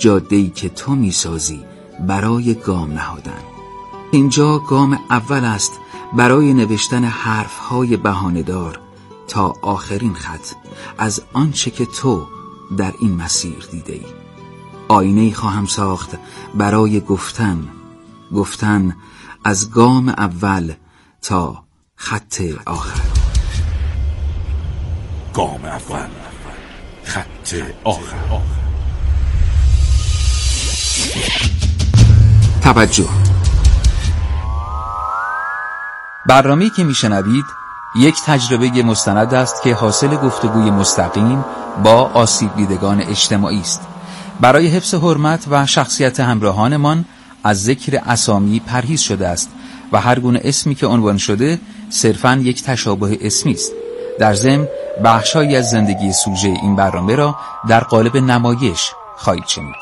جاده‌ای که تو می‌سازی برای گام نهادن. اینجا گام اول است برای نوشتن حرف‌های بهانه‌دار تا آخرین خط از آنچه که تو در این مسیر دیده‌ای. آینه‌ای خواهم ساخت برای گفتن از گام اول تا خط آخر. گام اول، خط آخر. توجه. برنامه‌ای که میشنوید یک تجربه مستند است که حاصل گفتگوی مستقیم با آسیب دیدگان اجتماعی است. برای حفظ حرمت و شخصیت همراهانمان از ذکر اسامی پرهیز شده است و هر گونه اسمی که عنوان شده صرفاً یک تشابه اسمی است. در ضمن بخش‌هایی از زندگی سوژه این برنامه را در قالب نمایش خواهید شنید.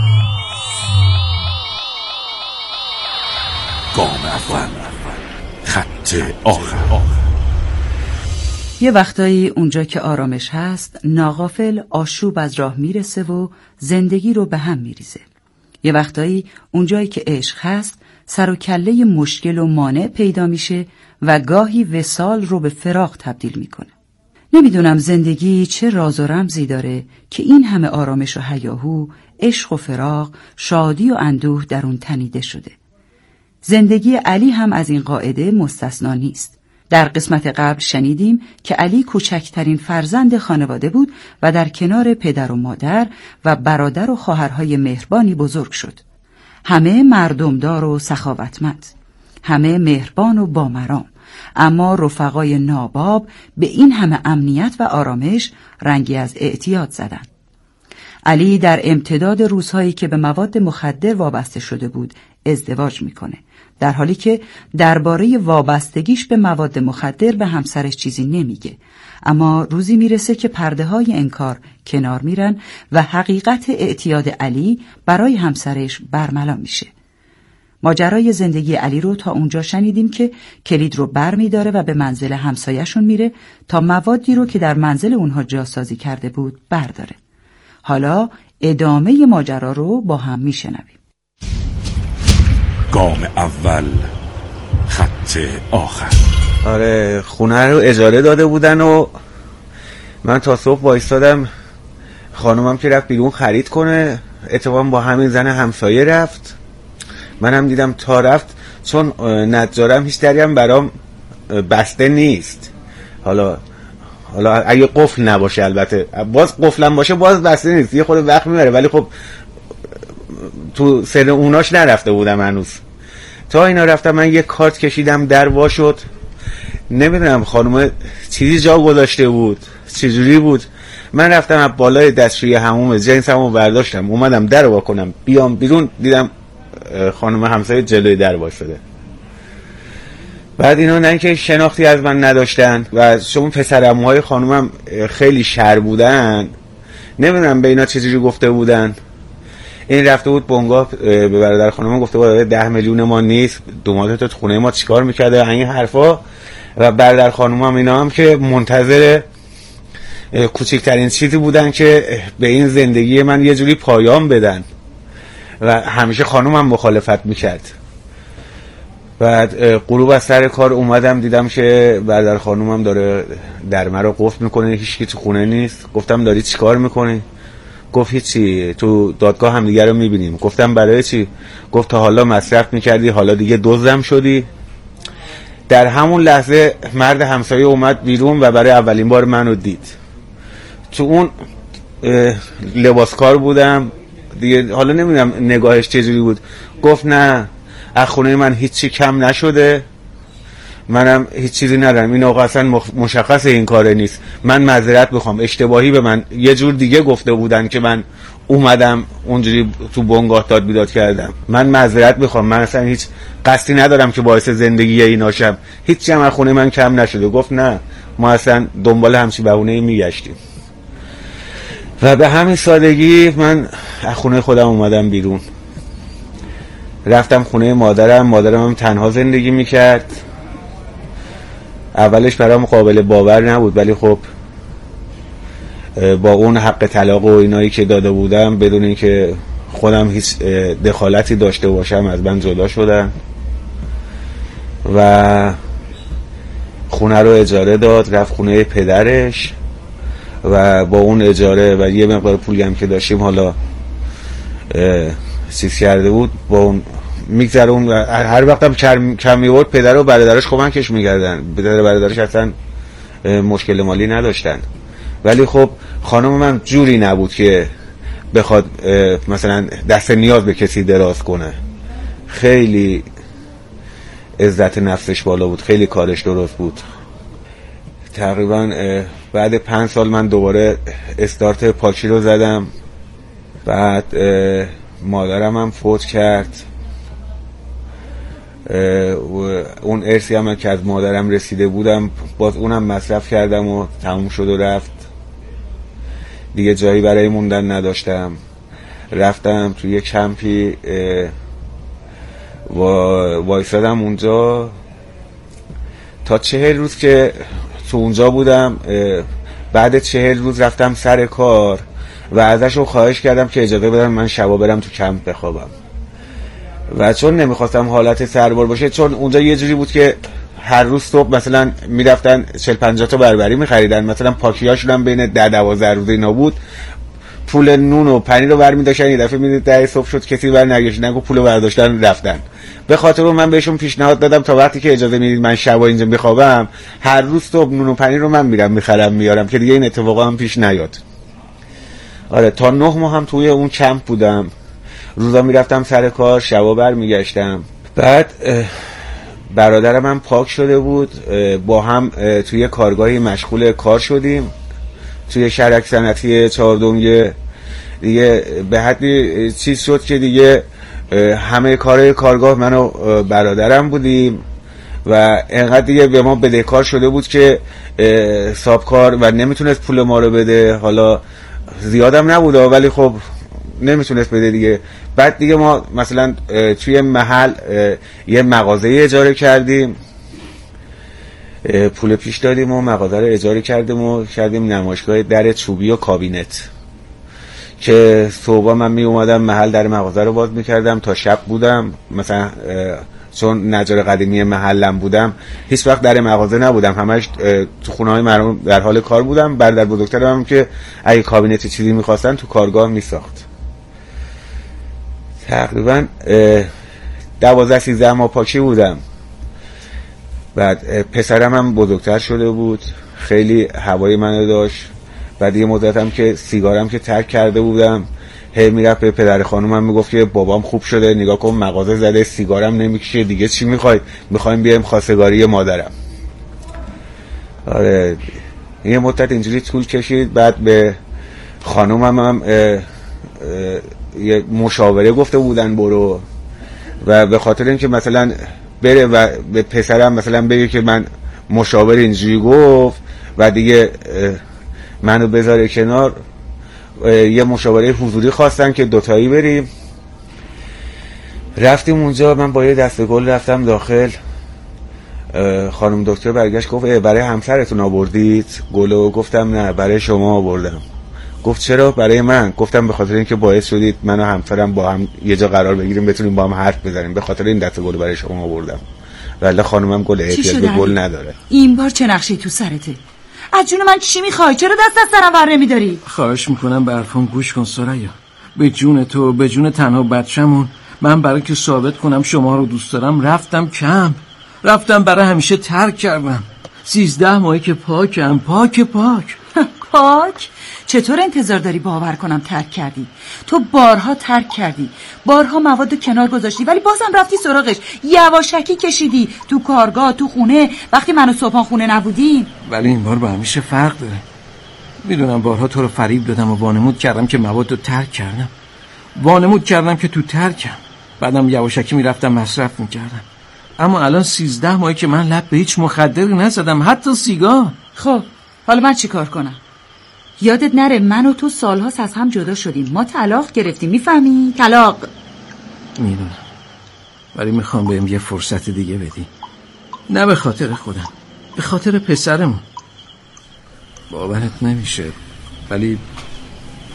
گام اول، خط آخر. یه وقتایی اونجا که آرامش هست ناغافل آشوب از راه میرسه و زندگی رو به هم میریزه. یه وقتایی اونجایی که عشق هست سر و کله مشکل و مانع پیدا میشه و گاهی وصال رو به فراق تبدیل میکنه. نمیدونم زندگی چه راز و رمزی داره که این همه آرامش و هیاهو، عشق و فراق، شادی و اندوه در اون تنیده شده. زندگی علی هم از این قاعده مستثنا نیست. در قسمت قبل شنیدیم که علی کوچکترین فرزند خانواده بود و در کنار پدر و مادر و برادر و خواهرهای مهربانی بزرگ شد. همه مردمدار و سخاوتمند، همه مهربان و بامرام، اما رفقای ناباب به این همه امنیت و آرامش رنگی از اعتیاد زدند. علی در امتداد روزهایی که به مواد مخدر وابسته شده بود ازدواج میکنه، در حالی که درباره وابستگیش به مواد مخدر به همسرش چیزی نمیگه. اما روزی میرسه که پرده های انکار کنار میرن و حقیقت اعتیاد علی برای همسرش برملا میشه. ماجرای زندگی علی رو تا اونجا شنیدیم که کلید رو بر میداره و به منزل همسایه‌شون میره تا موادی رو که در منزل اونها جاسازی کرده بود برداره. حالا ادامه ماجرا رو با هم میشنویم. گام اول، خط آخر. آره، خونه رو اجاره داده بودن و من تا صبح وایستادم. خانومم که رفت بیرون خرید کنه، اتفاقا با همین زن همسایه رفت. منم دیدم تا رفت، چون نجارم هیچ دریم برام بسته نیست. حالا اگه قفل نباشه، البته باز قفلم باشه باز بسته نیست، یه خود وقت میبره، ولی خب تو سر اوناش نرفته بودم هنوز. تا اینا رفتم من یه کارت کشیدم، در وا شد. نمیدونم خانومه چیزی جا گذاشته بود، چجوری بود. من رفتم از بالای دستشوی حموم جنسمو برداشتم، اومدم در وا کنم بیام بیرون، دیدم خانم همسایه جلوی در وایساده. بعد اینا نه اینکه شناختی از من نداشتن و شما پسرعموهای خانومم خیلی شر بودن، نمیدونم به اینا چجوری گفته بودن. این رفته بود بنگاه به برادر خانومم گفته بود 10 میلیون ما نیست، دوماتت تو خونه ما چیکار میکرده، این حرفا. و برادر خانومم اینا هم که منتظر کوچکترین چیزی بودن که به این زندگی من یه جوری پایان بدن و همیشه خانومم مخالفت میکرد. بعد غروب از سر کار اومدم دیدم که برادر خانومم داره در مرا قفل میکنه، هیچکی تو خونه نیست. گفتم داری چی کار میکنی؟ گفت هیچی، تو دادگاه هم دیگه رو میبینیم. گفتم برای چی؟ گفت تا حالا مصرف میکردی، حالا دیگه دزدم شدی. در همون لحظه مرد همسایه اومد بیرون و برای اولین بار منو دید. تو اون لباسکار بودم دیگه، حالا نمیدونم نگاهش چجوری بود. گفت نه، از خونه من هیچی کم نشده، منم هیچ چیزی ندارم، این آقا اصلا مشخصه این کاره نیست، من معذرت بخوام، اشتباهی به من یه جور دیگه گفته بودن که من اومدم اونجوری تو بنگاه داد بیداد کردم، من معذرت بخوام، من اصلا هیچ قصدی ندارم که باعث زندگی اینا شم، هیچی هم از خونه من کم نشده. گفت نه، ما اصلا دنبال همچی بهونه‌ای میگشتیم. و به همین سادگی من از خونه خودم اومدم بیرون، رفتم خونه مادرم هم تنها زندگی میکرد. اولش برام قابل باور نبود، ولی خب با اون حق طلاق و اینایی که داده بودم، بدون اینکه خودم هیچ دخالتی داشته باشم از من جدا شدن و خونه رو اجاره داد، رفت خونه پدرش و با اون اجاره و یه مقدار پولی هم که داشتیم حالا چیز کرده بود با اون میگذره اون و هر وقت هم کم میورد پدر و برادرش کمکش میکردن. پدر و برادرش اصلا مشکل مالی نداشتن، ولی خب خانم من جوری نبود که بخواد مثلا دست نیاز به کسی دراز کنه. خیلی عزت نفسش بالا بود، خیلی کارش درست بود. تقریبا بعد 5 سال من دوباره استارت پاکی رو زدم. بعد مادرم هم فوت کرد. اون ارثی هم که از مادرم رسیده بودم باز اونم مصرف کردم و تموم شد و رفت. دیگه جایی برای موندن نداشتم. رفتم توی کمپی وایسادم اونجا تا 40 روز که تو اونجا بودم. بعد 40 روز رفتم سر کار و ازشون خواهش کردم که اجازه بدن من شبا برم تو کمپ بخوابم و چون نمیخواستم حالت سربار باشه، چون اونجا یه جوری بود که هر روز صبح مثلا میرفتن 40-50 تا بربری میخریدن، مثلا پاکیاشون هم بین 10-12 روز اینا بود، پول نون و پنیر رو برمی داشتن. یه دفعه میدید 10 صبح شد کسی برنگشت نگو پول رو برداشتن رفتن. به خاطر اون من بهشون پیشنهاد دادم تا وقتی که اجازه میدید من شبا اینجا بخوابم هر روز صبح نون و پنیر رو من میرم میخرم میارم که دیگه این اتفاقا هم پیش نیاد. آره تا 9 ماه هم توی اون کمپ بودم. روزا میرفتم سر کار، شبا برمیگشتم. بعد برادرم هم پاک شده بود، با هم توی کارگاهی مشغول کار شدیم توی شرک صنعتی چهاردنگ. دیگه به حدی چیز شد که دیگه همه کارهای کارگاه من و برادرم بودیم و انقدر دیگه به ما بدهکار شده بود که صاحبکار و نمیتونست پول ما رو بده. حالا زیادم نبوده ولی خب نمیتونست بده دیگه. بعد دیگه ما مثلا توی محل یه مغازه اجاره کردیم، پول پیش دادیم و مغازه رو اجاره کردیم نمایشگاه در چوبی و کابینت که صبح من می اومدم محل در مغازه رو باز میکردم تا شب بودم. مثلا چون نجار قدیمی محلم بودم هیچ وقت در مغازه نبودم، همش تو خونه‌های مردم در حال کار بودم. برادر بزرگترم هم که اگه کابینت چیزی میخواستن تو کارگاه میساخت. تقریبا 12-13 ماه پاکی بودم. بعد پسرم هم بزرگتر شده بود، خیلی هوای منو داشت. بعد یه مدتم که سیگارم که ترک کرده بودم، هی میرفت به پدر خانومم میگفت که بابام خوب شده، نگاه کن مغازه زده، سیگارم نمیکشه، دیگه چی میخوای؟ میخوایم بیایم خواستگاری مادرم. آره یه مدت اینجوری طول کشید. بعد به خانومم هم یه مشاوره گفته بودن برو، و به خاطر اینکه مثلا بره و به پسرم مثلا بگه که من مشاور اینجوری گفت و دیگه منو بذاره کنار، یه مشاوره حضوری خواستن که دوتایی بریم. رفتیم اونجا، من با یه دسته گل رفتم داخل. خانم دکتر برگشت گفت برای همسرتون آوردید گلو؟ گفتم نه برای شما آوردم. گفت چرا برای من؟ گفتم به خاطر اینکه باعث شدید من و همسرم با هم یه جا قرار بگیریم، بتونیم با هم حرف بزنیم، به خاطر این دسته گل برای شما آوردم. ولی خانومم گل احتیاج به گل نداره. این بار چه نقشه‌ای تو سرته؟ از جون من چی میخوای؟ چرا دست از سرم ور نمیداری؟ خواهش میکنم به حرفم گوش کن سریا. به جون تو، به جون تنها بچه‌مون، من برای که ثابت کنم شما رو دوست دارم رفتم کمپ، رفتم برای همیشه ترک کردم. 13 ماهی که پاکم، پاک پاک؟ چطور انتظار داری باور کنم ترک کردی؟ تو بارها ترک کردی، بارها مواد کنار گذاشتی، ولی بازم رفتی سراغش، یواشکی کشیدی تو کارگاه، تو خونه، وقتی من و صبحان خونه نبودیم. ولی این بار با همیشه فرق داره. میدونم بارها تو رو فریب دادم و وانمود کردم که مواد رو ترک کردم، وانمود کردم که تو ترکم، بعدم یواشکی میرفتم مصرف میکردم. اما الان 13 ماهی که من لب به هیچ مخدری نزدم، حتی سیگار. خب حالا من چی کار کنم؟ یادت نره من و تو سالهاست از هم جدا شدیم، ما طلاق گرفتیم، میفهمی؟ طلاق. میدونم، ولی میخوام بهم یه فرصت دیگه بدی. نه به خاطر خودم، به خاطر پسرمون. باورت نمیشه ولی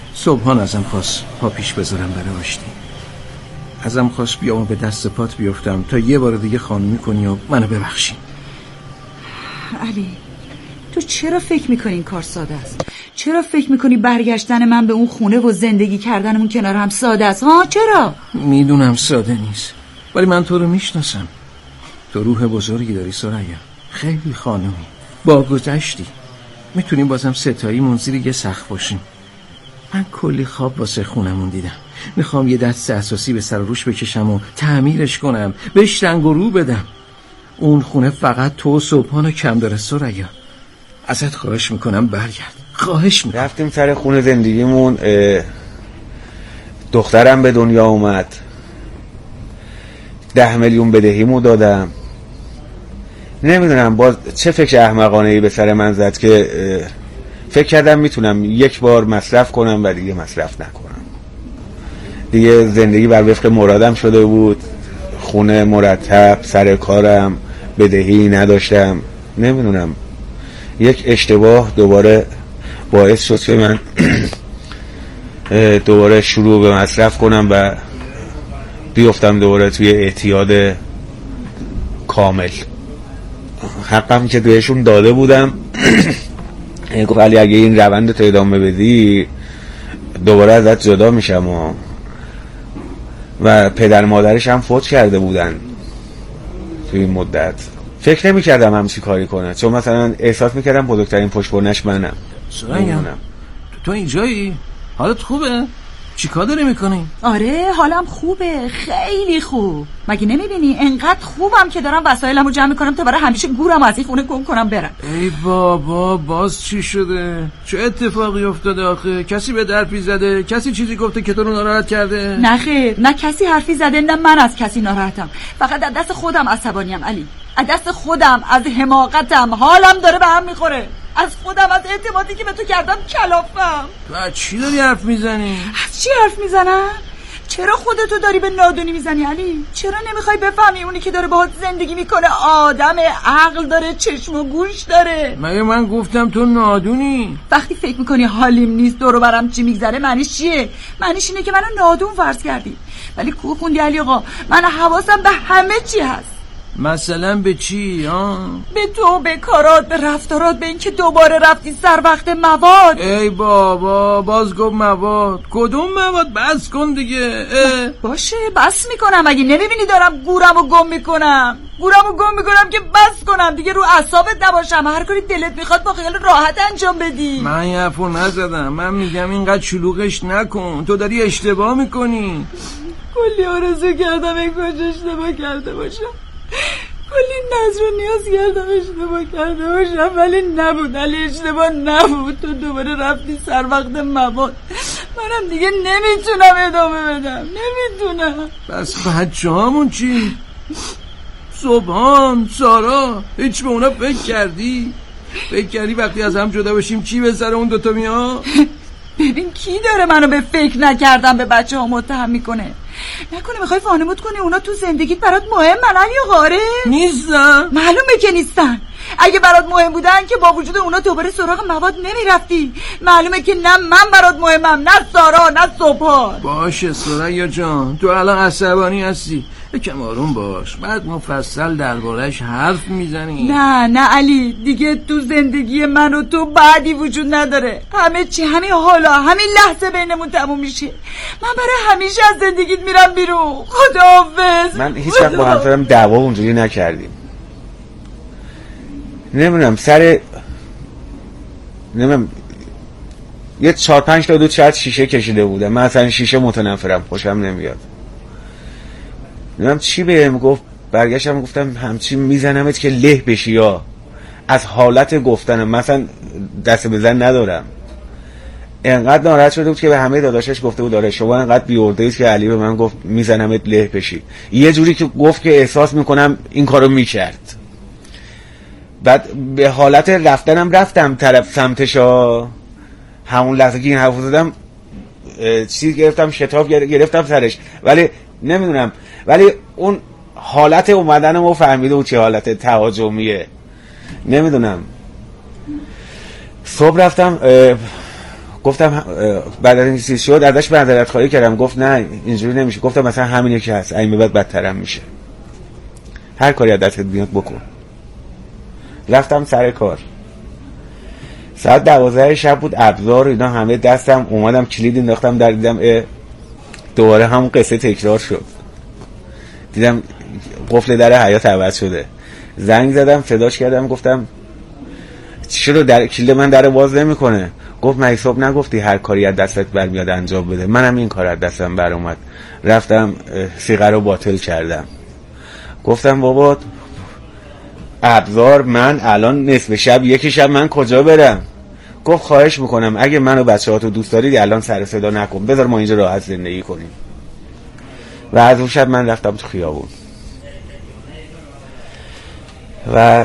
صبحان ازم خواست پا پیش بذارم برای آشتی. ازم خواست بیام و به دست پات بیفتم تا یه بار دیگه خانومی کنی و منو ببخشی. علی تو چرا فکر میکنی این کار ساده است؟ چرا فکر میکنی برگشتن من به اون خونه و زندگی کردنمون کنار هم ساده است؟ ها چرا؟ میدونم ساده نیست، ولی من تو رو میشناسم. تو روح بزرگی داری سریا، خیلی خانومی، با گذشتی. میتونیم بازم ستایی زیر یه سقف باشیم. من کلی خواب واسه خونمون دیدم. میخوام یه دست اساسی به سر و روش بکشم و تعمیرش کنم، بهش رنگ و رو بدم. اون خونه فقط تو و صبحانو کم داره سریا. ازت خواهش میکنم برگرد، خواهش میکنم. رفتیم سر خونه زندگیمون، دخترم به دنیا اومد، 10 میلیون بدهیمو دادم. نمیدونم باز چه فکر احمقانه‌ای به سر من زد که فکر کردم میتونم یک بار مصرف کنم و دیگه مصرف نکنم. دیگه زندگی بر وفق مرادم شده بود، خونه مرتب، سر کارم، بدهی نداشتم. نمیدونم یک اشتباه دوباره باعث شد که من دوباره شروع به مصرف کنم و بیفتم دوباره توی اعتیاد کامل. حقم که بهشون داده بودم. گفت علی اگه این روند تو ادامه بدی دوباره ازت جدا میشم و پدر مادرش هم فوت کرده بودن توی این مدت. فکر نمی کردم همچی کاری کنه، چون مثلا احساس میکردم بزرگترین پشتبانش منم. تو اینجایی؟ حالت خوبه؟ چی کار داری میکنی؟ آره حالم خوبه، خیلی خوب. مگه نمیبینی انقدر خوبم که دارم وسایلمو جمع میکنم تا برای همیشه گورم از این خونه گم کنم برم. ای بابا باز چی شده؟ چه اتفاقی افتاده آخه؟ کسی به حرفی زده؟ کسی چیزی گفته که تو رو ناراحت کرده؟ نه خیر، نه کسی حرفی زده، نه من از کسی ناراحتم. فقط از دست خودم عصبانیم علی، از دست خودم، از حماقتم. حالم داره به هم میخوره، از خودم، از اعتمادی که به تو کردم کلافم. تو از چی داری حرف میزنی؟ از چی حرف میزنم؟ چرا خودتو داری به نادونی میزنی علی؟ چرا نمیخوای بفهمی اونی که داره باهات زندگی میکنه آدمه، عقل داره، چشم و گوش داره؟ مگه من گفتم تو نادونی؟ وقتی فکر میکنی حالیم نیست، دور و برم چی میگذره، معنیش چیه؟ معنیش اینه که منو نادون فرض کردی. ولی کو خوندی علی آقا، من حواسم به همه چی هست. مثلا به چی؟ به تو، به کارات، به رفتارات، به اینکه دوباره رفتی سر وقت مواد. ای بابا باز گفت مواد. کدوم مواد؟ بس کن دیگه. باشه بس میکنم. مگه نمیبینی دارم گورمو گم میکنم که بس کنم دیگه، رو اعصابت نباشم، هر کاری دلت میخواد با خیال راحت انجام بدی. من یه حرفو نزدم، من میگم اینقدر شلوغش نکن، تو داری اشتباه میکنی. کلی آرزو کردم این کاش اشتباه کرده باشم، کلی نظر و نیاز کردم اشتباه کرده باشم، ولی نبود علی، اشتباه نبود. تو دوباره رفتی سر وقت مواد، منم دیگه نمیتونم ادامه بدم، نمیتونم. بس بچه هامون چی؟ صبحان، سارا، هیچ به اونا فکر کردی وقتی از هم جدا بشیم چی به سر اون دوتا میاد؟ ببین کی داره منو به فکر نکردم به بچه ها متهم میکنه؟ نکنه میخوای وانمود کنی اونا تو زندگیت برات مهمن علی آقا؟ نیستن. معلومه که نیستن. اگه برات مهم بودن که با وجود اونا دوباره سراغ مواد نمیرفتی. معلومه که نه من برات مهمم، نه سارا، نه صبحان. باشه سریا جان، تو الان عصبانی هستی، یکم آروم باش، بعد مفصل درباره‌اش حرف میزنی. نه علی، دیگه تو زندگی من و تو بعدی وجود نداره. همه چی همین حالا، همین لحظه بینمون تموم میشه. من برای همیشه از زندگیت میرم بیرون. خداحافظ. من هیچ وقت با همسرم دعوا اونجوری نکردیم. نمیدونم یه 4-5 تا دود شاید شیشه کشیده بوده. من اصلا شیشه متنفرم، خوشم نمیاد. نمیدونم چی بهم گفت، برگشتم گفتم همچی میزنمت که له بشی. یا از حالت گفتنم مثلا دست بزن ندارم. انقدر ناراحت شده بود که به همه داداشش گفته بود داره شما انقدر بی‌عرضه‌اید که علی به من گفت میزنمت له بشی. یه جوری که گفت که احساس میکنم این کارو میکرد. بعد به حالت رفتم طرف سمتشا، همون لحظه که این حرفو زدم چیز گرفتم، شتاب گرفتم سرش. ولی نمیدونم، ولی اون حالت اومدنمو فهمیده بود چه حالت تهاجمیه. نمیدونم. صبح رفتم گفتم بعد از این چیز شد ازش معذرت خواهی کردم، گفت نه اینجوری نمیشه. گفتم مثلا همینه که هست، این به بعد بدترم میشه، هر کاری از دستت بیاد بکن. رفتم سر کار، ساعت 12 شب بود، ابزار اینا همه دستم، اومدم کلید انداختم در، دیدم دوباره همون قصه تکرار شد. دیدم قفل در حیاط عوض شده. زنگ زدم، صداش کردم، گفتم چرا در کلید من در باز نمیکنه؟ گفت مگه صبح نگفتی هر کاری از دستت برمیاد انجام بده؟ منم این کار از دستم بر اومد، رفتم سیگار رو باطل کردم. گفتم بابا ابزار، من الان نصف شب یک شب من کجا برم؟ گفت خواهش میکنم اگه منو بچه‌هاتو دوست دارید الان سر صدا نکن، بذار ما اینجا راحت زندگی کنیم. و از اون شب من رفتم تو خیابون و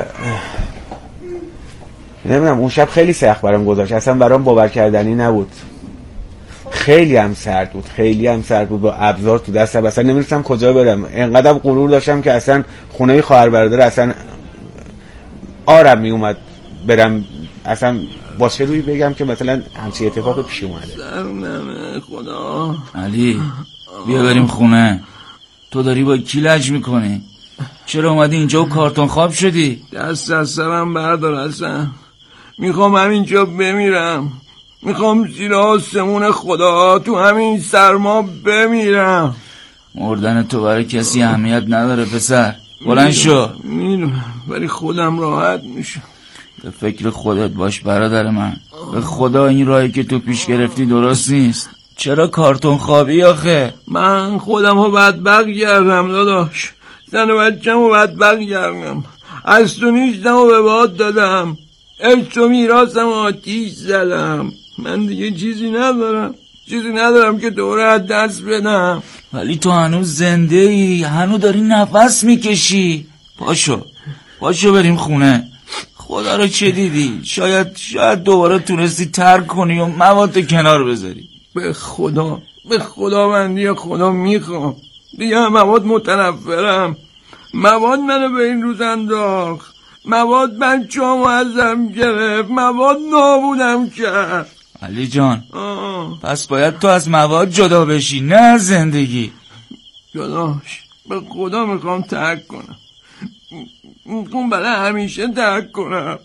نمیدونم اون شب خیلی سخت برام گذاشت، اصلا برام باور کردنی نبود. خیلی هم سرد بود با ابزار تو دستم، اصلا نمی‌دونستم کجا برم. اینقدر غرور داشتم که اصلا خونه خواهر برادر اصلا آرم می اومد برم، اصلا با چه روی بگم که مثلا همچین اتفاقی پیش اومده. خدا علی بیا بریم خونه. تو داری با کی لج میکنی؟ چرا اومدی اینجا و کارتون خواب شدی؟ دست از سرم بردار اصلا. میخوام همینجا بمیرم، میخوام زیر آسمون خدا تو همین سرما بمیرم. مردن تو برای کسی اهمیت نداره پسر، بلند شو. میدونم ولی خودم راحت میشم. به فکر خودت باش برادر من. به خدا این راهی که تو پیش گرفتی درست نیست. چرا کارتون خوابی آخه؟ من خودم رو بدبخت کردم داداش، زن و بچم رو بدبخت کردم، از تو نیستم و به باد دادم، عشق و میراثم آتیش زدم. من دیگه چیزی ندارم که دوره از دست بدم. ولی تو هنوز زنده ای، هنوز داری نفس میکشی. پاشو بریم خونه. خدا رو چه دیدی؟ شاید دوباره تونستی ترک کنی و مواد کنار بذاری. به خدا بندی خدا میخوام دیگه مواد متنفرم. مواد منو به این روز انداخت، مواد بچه‌امو ازم گرفت، مواد نابودم کرد. علی جان پس باید تو از مواد جدا بشی، نه زندگی. داداش به خدا میخوام ترک کنم، میخوام برای همیشه ترک کنم.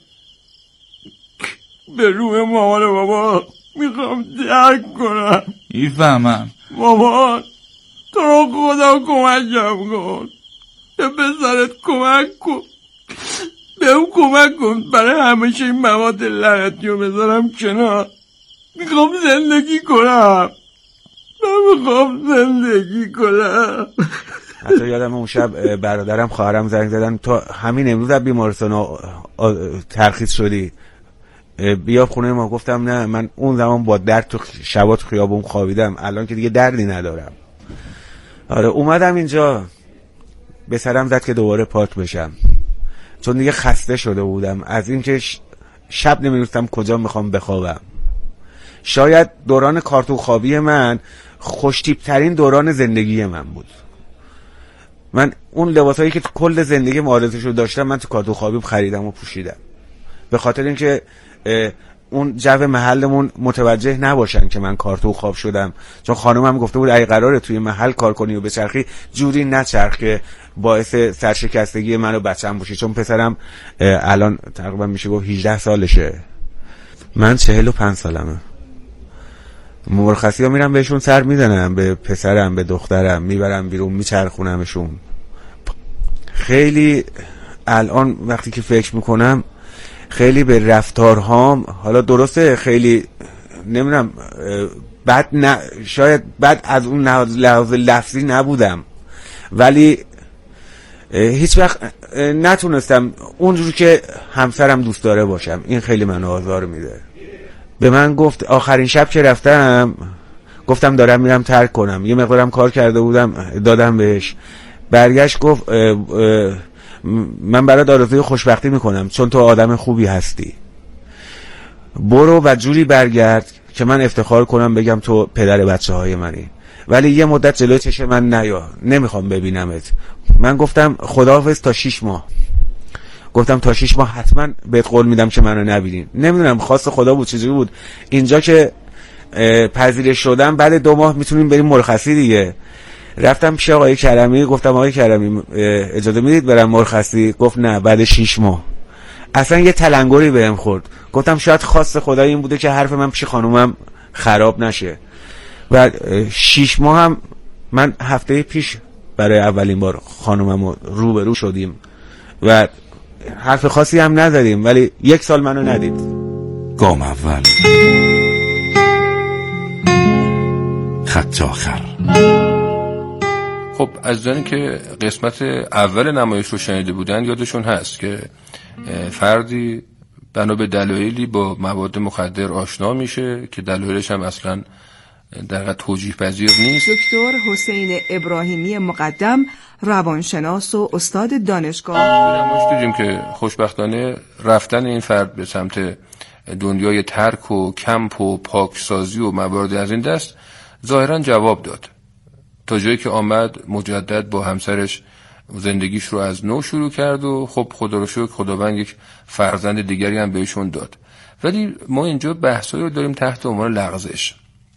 به روح مامان و بابا میخوام ترک کنم. میفهمم مامان تو رو خدا کمکم کن، به پسرت کمک کن، به اون کمک کن برای همیشه این مواد لعنتی رو بذارم کنار. میخوام زندگی کنم. حتی یادم اون شب برادرم خواهرم زنگ زدن تو همین امروز از بیمارستان ترخیص شدی بیا خونه ما. گفتم نه، من اون زمان با درد تو شبات خیابون خوابیدم، الان که دیگه دردی ندارم. آره اومدم اینجا، به سرم زد که دوباره پاک بشم، چون دیگه خسته شده بودم از اینکه شب نمی‌دونستم کجا میخوام بخوابم. شاید دوران کارتون خوابی من خوشتیپ ترین دوران زندگی من بود. من اون لباسایی که تو کل زندگی آرزوشو داشتم من تو کارتون خوابیم خریدم و پوشیدم، به خاطر اینکه اون جو محلمون متوجه نباشن که من کارتون خواب شدم، چون خانومم گفته بود اگه قراره توی محل کار کنی و بچرخی جوری نچرخ که باعث سرشکستگی من و بچه‌م بشی، چون پسرم الان تقریبا میشه گفت 18 سالشه، من 45 سالمه. مرخصی ها میرم بهشون سر میزنم، به پسرم به دخترم میبرم بیرون میچرخونمشون. خیلی الان وقتی که فکر میکنم خیلی به رفتارهام، حالا درسته خیلی نمیدونم بد شاید بد از اون لحاظ لفظی نبودم، ولی هیچ وقت نتونستم اونجور که همسرم دوست داره باشم. این خیلی منو آزار میده. به من گفت آخرین شب که رفتم گفتم دارم میرم ترک کنم، یه مقدارم کار کرده بودم دادم بهش، برگشت گفت من برات آرزوی خوشبختی میکنم چون تو آدم خوبی هستی، برو و جوری برگرد که من افتخار کنم بگم تو پدر بچه های منی، ولی یه مدت جلوی چشم من نیا، نمیخوام ببینمت. من گفتم خداحافظ تا 6 ماه. گفتم تا 6 ماه حتما بهت قول میدم که منو نبینین. نمیدونم خواست خدا بود چجوری بود. اینجا که پذیرش شدم بعد 2 ماه میتونیم بریم مرخصی دیگه. رفتم پیش آقای کرمی، گفتم آقای کرمی اجازه میدید برم مرخصی؟ گفت نه بعد 6 ماه. اصلا یه تلنگری بهم خورد. گفتم شاید خواست خدای این بوده که حرف من پیش خانومم خراب نشه. و 6 ماه هم من هفته پیش برای اولین بار خانومم روبرو شدیم و حرف خاصی هم نزدیم، ولی 1 سال منو ندید. گام اول، خط آخر. خب از جایی که قسمت اول نمایش رو شنیده بودن یادشون هست که فردی بنا به دلایلی با مواد مخدر آشنا میشه که دلایلش هم اصلا در واقع توجیه پذیر نیست. دکتر حسین ابراهیمی مقدم، روانشناس و استاد دانشگاه. نمایش دیدیم که خوشبختانه رفتن این فرد به سمت دنیای ترک و کمپ و پاکسازی و موارد از این دست ظاهرا جواب داد، تا جایی که آمد مجدد با همسرش زندگیش رو از نو شروع کرد و خب خدا رو شکر خداوند یک فرزند دیگری هم بهشون داد. ولی ما اینجا بحثایی رو داریم تحت عنوان لغزش،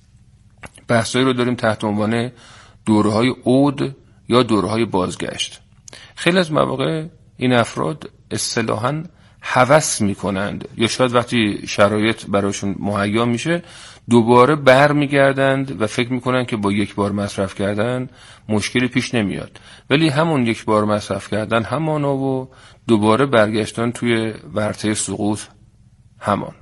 بحثایی رو داریم تحت عنوان دوره‌های عود یا دوره‌های بازگشت. خیلی از مواقع این افراد اصطلاحاً هوس میکنند یا شاید وقتی شرایط براشون مهیا میشه دوباره برمیگردند و فکر میکنند که با 1 بار مصرف کردن مشکلی پیش نمیاد، ولی همون 1 بار مصرف کردن همانا و دوباره برگشتن توی ورطه سقوط همان.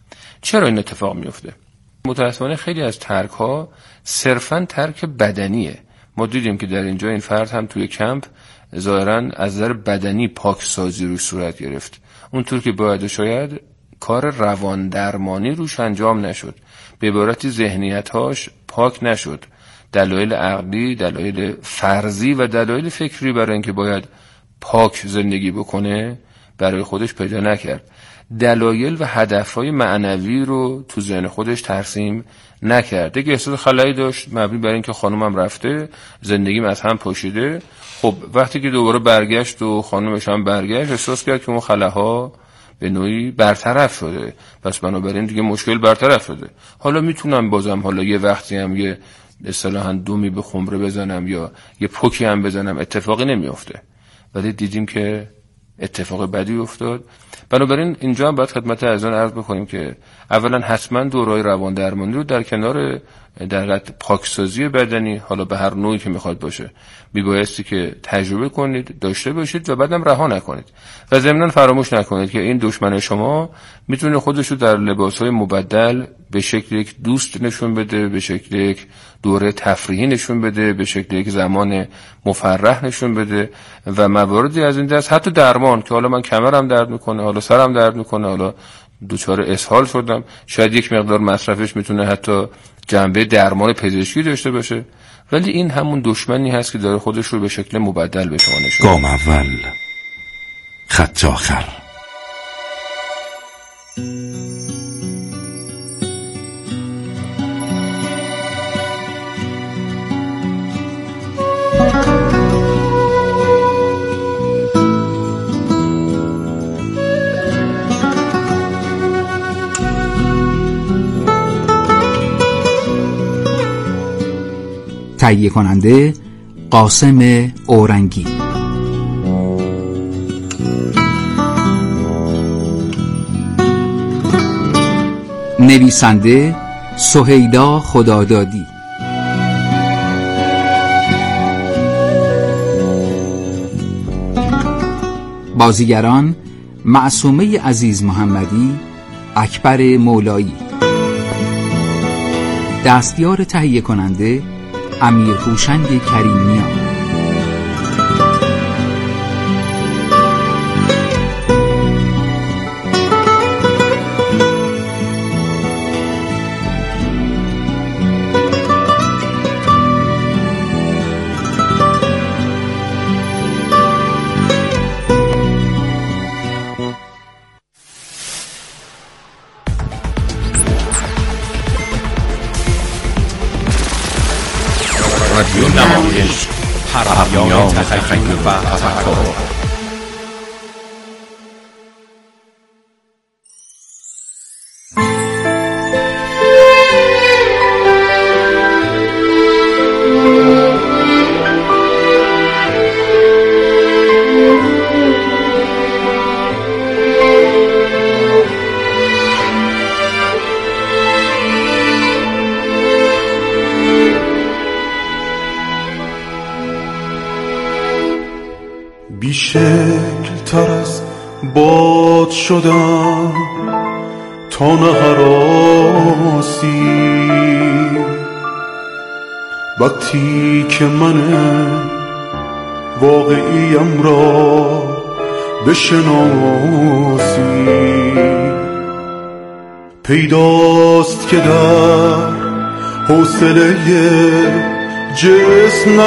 چرا این اتفاق میفته؟ متاسفانه خیلی از ترک ها صرفاً ترک بدنیه. ما دیدیم که در اینجا این فرد هم توی کمپ ظاهراً از نظر بدنی پاکسازی روش صورت گرفت، اونطور که باید شاید کار روان درمانی روش انجام نشد، به عبارتی ذهنیت‌هاش پاک نشد، دلایل عقلی، دلایل فرضی و دلایل فکری برای اینکه باید پاک زندگی بکنه برای خودش پیدا نکرد، دلایل و هدف‌های معنوی رو تو ذهن خودش ترسیم نکرد. دیگه احساس خلایی داشت مبنی بر اینکه خانومم رفته، زندگیم از هم پاشیده. خب وقتی که دوباره برگشت و خانومش هم برگشت احساس کرد که اون خلاها به نوعی برطرف شده، پس بنابراین دیگه مشکل برطرف شده. حالا میتونم بازم حالا یه وقتی هم یه اصطلاحاً دومی به خمره بزنم یا یه پوکی هم بزنم اتفاقی نمیافته، ولی دیدیم که اتفاق بدی افتاد. بنابراین اینجا هم باید خدمت عزیزان عرض بکنیم که اولا حتما دوره‌های روان درمانی رو در کنار در پاکسازی بدنی حالا به هر نوعی که میخواد باشه میبایستی که تجربه کنید، داشته باشید و بعدم رها نکنید و ضمناً فراموش نکنید که این دشمن شما میتونه خودش رو در لباسهای مبدل به شکل یک دوست نشون بده، به شکل یک دوره تفریحی نشون بده، به شکل یک زمان مفرح نشون بده و مواردی از این دست، حتی درمان که حالا من کمرم درد میکنه، حالا سرم درد میکنه، حالا دوچار اسهال شدم، شاید یک مقدار مصرفش میتونه حتی جنبه درمان پزشکی داشته باشه، ولی این همون دشمنی هست که داره خودش رو به شکل مبدل به شما نشون. گام اول، خط آخر. تهیه کننده قاسم اورنگی. نویسنده سهیلا خدادادی. بازیگران معصومه عزیز محمدی، اکبر مولایی. دستیار تهیه کننده امیر هوشنگ کریمیان. رادیو نمایش، حرمیان تخیل و تفکر. بیشکل تر از باد شدم تا نهراسی، وقتی که من واقعیم را بشناسی. پیداست که در حوصله جسم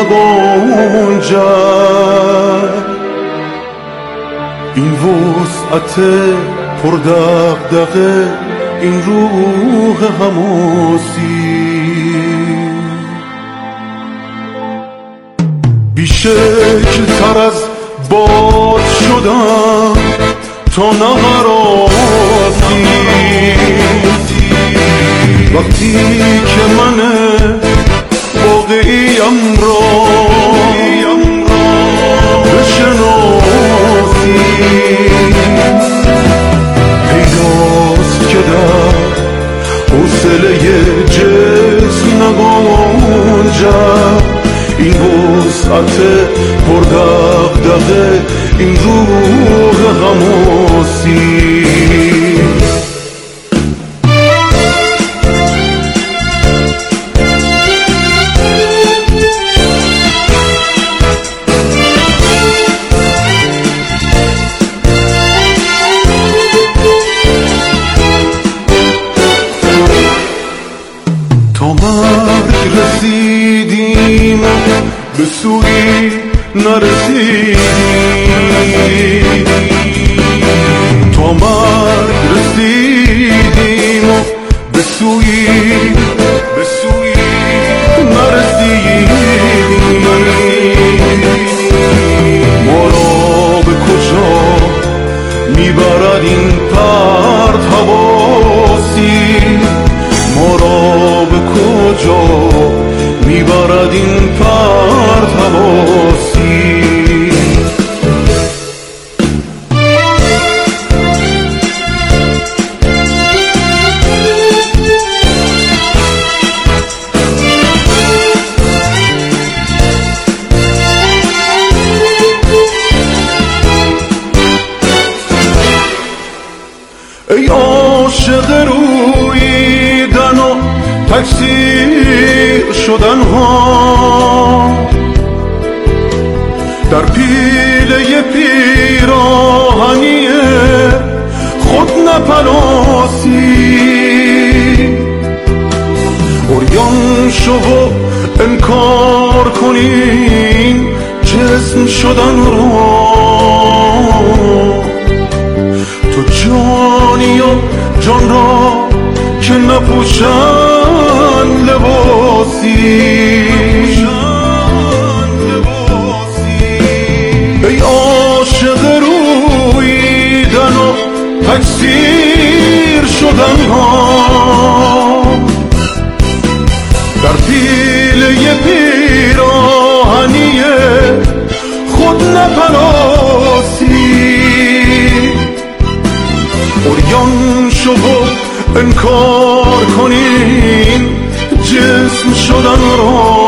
نگنجد این وسعت پردغدغه، این روح حماسی. بیشکل تر از باد شدم تا نهراسی، وقتی که من واقعیم را بشناسی. پیداست که در حوصله جسم نگنجد این وسعت پردغدغه، این روح حماسی. تا مرگ رسیدیم به سوی نرسیدیم، تا مرگ رسیدیم به سوی نرسیدیم. ما را به کجا میبرد این پرت حواسی؟ ما را به کجا میبرد این پرت حواسی؟ ای عاشق رویدن و تکثیر شدن ها، در پیله پیراهنی خود نپلاسی. عریان شو و انکار کنین جسم شدن را، تو جانی و جان را که نپوشن لباسی. ای عاشق رویدن و تکثیر شدن ها، در پیله پیراهنی خود نپلاسی. عریان شو و انکار کنین جسم شدن را،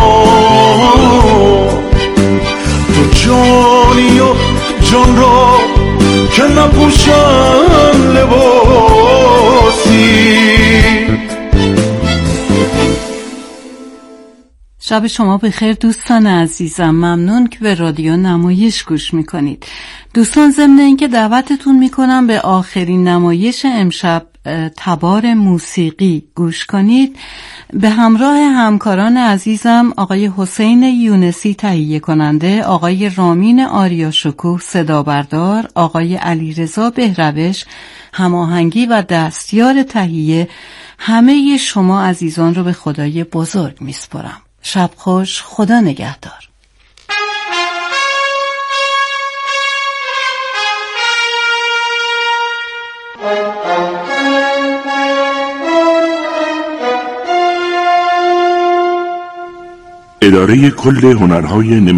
تو جانی و جان را که نپوشن لباسی. شب شما بخیر دوستان عزیزم، ممنون که به رادیو نمایش گوش میکنید. دوستان ضمن اینکه دعوتتون میکنم به آخرین نمایش امشب تبار موسیقی گوش کنید، به همراه همکاران عزیزم آقای حسین یونسی تهیه کننده، آقای رامین آریاشکوه صدا بردار، آقای علیرضا بهروش هماهنگی و دستیار تهیه، همه شما عزیزان رو به خدای بزرگ میسپارم. شب خوش، خدا نگهدار. اداره کل هنرهای